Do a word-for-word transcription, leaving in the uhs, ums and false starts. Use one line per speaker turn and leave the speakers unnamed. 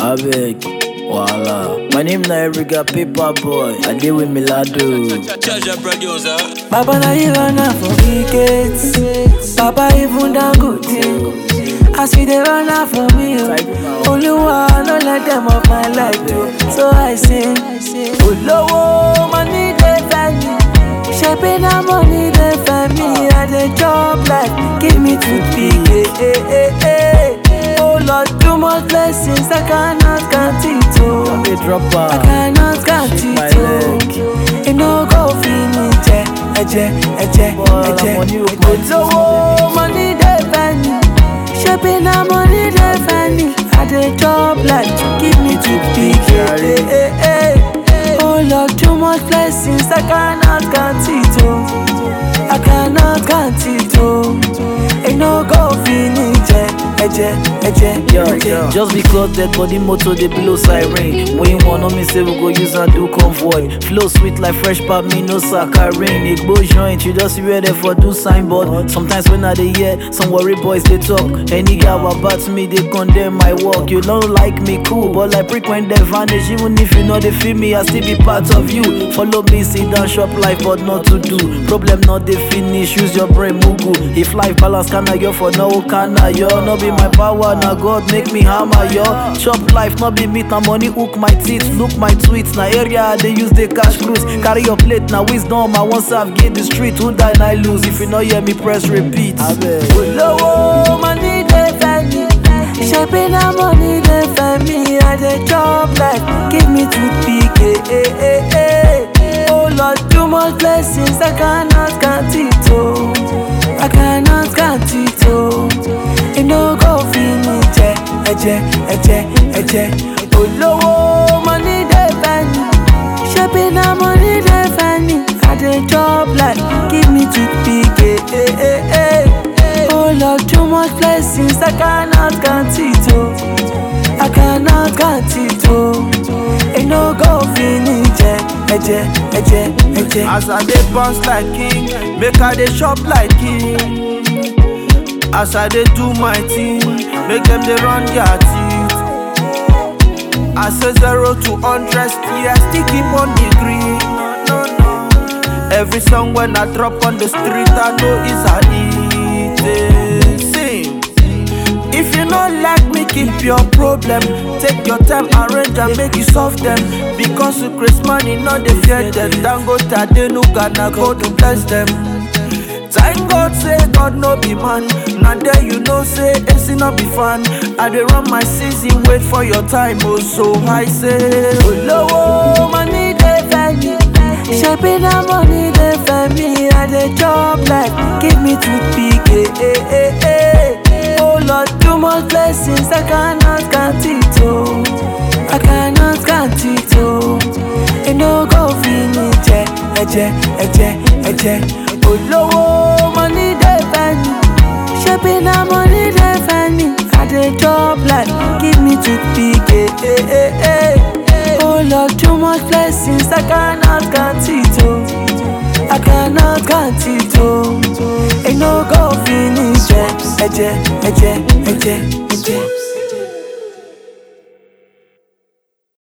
I beg, voila. My name na Erica Paper Boy. I deal with Milado.
Treasure producer.
Baba na you run out for wickets. Baba even down good thing. As you dey run out for me, oh. Only one, no let them off my life too. So I sing, Olowo money dey find me. Shaping na money dey find me. I dey chop life, give me toothpick, eh eh eh eh. Oh Lord, too much blessings, I cannot count it oh. I cannot count it oh. It no go finish, eh, eje, eje, eje. Olowo money dey find me. Shaping na money dey find me. I dey chop life, give me toothpick, eh eh eh. Oh Lord, too much blessings, I cannot count it oh. I cannot count it oh. It no go finish, eh. Eje, eje, eje.
Just because dead body motor they blow siren. When you want no me say we go use and do convoy. Flow sweet like fresh pop, me no saccharine. Igbo joint, you just wear there for do signboard. Sometimes when I dey hear some worry boys they talk. Any guy about me they condemn my work. You don't like me cool, but like prick when they vanish. Even if you know they feel me, I still be part of you. Follow me, sit down, shop life, but not to do. Problem not they finish, use your brain, mugu. If life balance canna yo for no canna yo. No be my power, na God make me hammer yo. Chop life, not be meat, na money hook my teeth. Look my tweets, na area they use the cash cruise. Carry your plate, na wisdom, I want serve, get the street. Who die, I lose. If you know hear me, press repeat.
Olowo money dey find me. Shaping na money dey find me. I dey chop life, give me toothpick, eh eh eh eh. Oh Lord, too much blessings, I cannot count it oh. I cannot count it oh. It no go finish, eh, eje, eje, eje. Olowo money dey find me. Shaping na money dey find me. I dey chop life, give me toothpick, eh eh eh eh. Oh Lord, too much blessings, I cannot count it oh. I cannot count it oh. It no go finish, eh, eje, eje, eje.
As I dey bounce like king, make I dey shop like king. As I dey do my thing, make them dey run their teeth. I say zero to hundred, still I still keep on the green. Every song when I drop on the street, I know it's a hit. Sing. If you not like me, keep your problem. Take your time, arrange and make you solve them. Because you Chris money, not they fear them. Dango tade no gonna go to bless them. Thank God say God no be man. Now there you know say it's not be fun. I dey run my season, wait for your time. Oh so I say
Olowo money dey find me. Shaping na money dey find me. I dey chop life, give me toothpick, eh eh eh eh. Oh Lord, too much blessings, I cannot count it oh. I cannot count it oh. It no go finish, eh, eje, eje, eje. Olowo money dey find me. Shaping na money dey find me. I dey chop life, give me toothpick, eh eh eh eh. Oh Lord, too much blessings, I cannot count it oh. I cannot count it oh. It no go finish, eh, eje, eje, eje, eje.